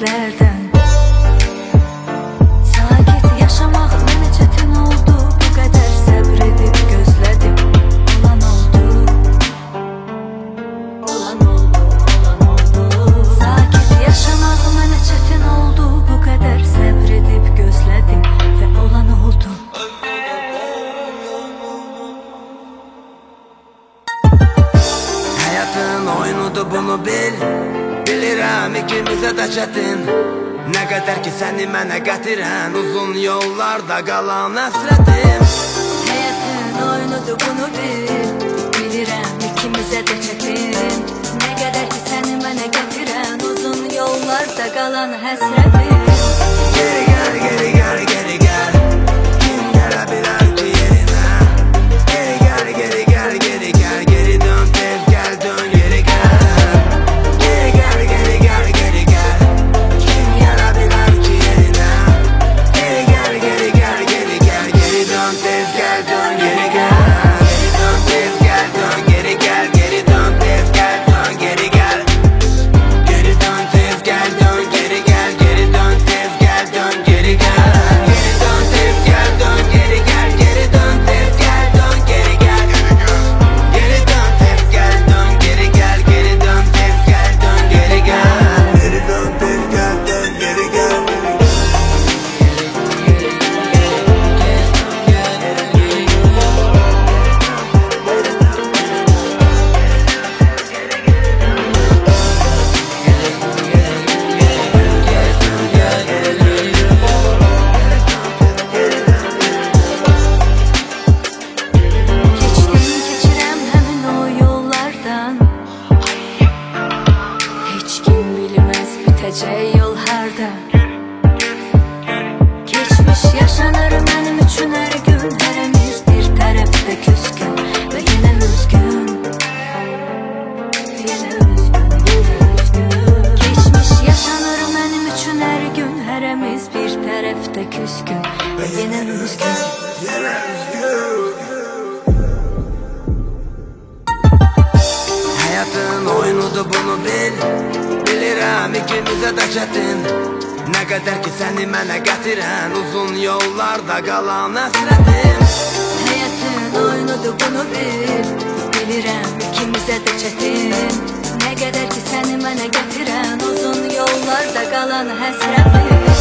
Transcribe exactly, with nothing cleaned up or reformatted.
gözlərdən. Sakit yaşamaq mənə çətin oldu, bu qədər səbr edib gözlədim. Olan oldu, olan oldu, olan oldu. Sakit yaşamaq mənə çətin oldu, bu qədər səbr edib gözlədim və olan oldu. Hayatın oyunudur, bunu bil. Bilirəm ikimizə də çətin. Nə qədər ki səni mənə gətirən uzun yollarda qalan həsrətim. Hayatın oyunudur, bunu bil. Bilirəm ikimizə də çətin. Nə qədər ki səni mənə gətirən uzun yollarda qalan həsrətim. Geri gəl, geri gəl, geri gəl. Kim gələ bilər ki yerinə? Geri gəl, geri gəl, geri gəl. Geri dön, tez gəl, dön, geri gəl. Geri gəl, geri gəl, geri gəl. Kim gələ bilər ki yerinə? Geri gəl, geri gəl, geri gəl. Geri dön, tez gəl, dön, geri gəl. Geri dön, tez gəl, dön, geri gəl. Geri dön, tez gəl, dön, geri gəl. Geri dön, tez gəl, dön, geri gəl. Geri dön, tez gəl, dön, geri gəl. Geri dön, tez gəl, dön, geri gəl. Geri dön, tez gəl, dön, geri gəl. Geri dön, tez gəl, dön, geri gəl. Geri dön, tez gəl, dön, geri gəl. Geri dön, tez gəl, dön, geri gəl. Keçdim, keçirəm həmin o yollardan. Heç kim bilməz bitəcək yol harda. Keçmiş yaşanır mənim üçün hər gün. Hərəmiz bir tərəfdə küskün və yenə üzgün. Yenə üzgün, yenə üzgün. Keçmiş yaşanır mənim üçün hər gün. Hərəmiz bir tərəfdə küskün və yenə üzgün. Hayatın oyunudur, bunu bil. Bilirəm ikimizə də çətin. Nə qədər ki səni mənə gətirən uzun yollarda qalan həsrətim. Hayatın oyunudur, bunu bil. Bilirəm ikimizə də çətin. Nə qədər ki səni mənə gətirən uzun yollarda qalan həsrətim.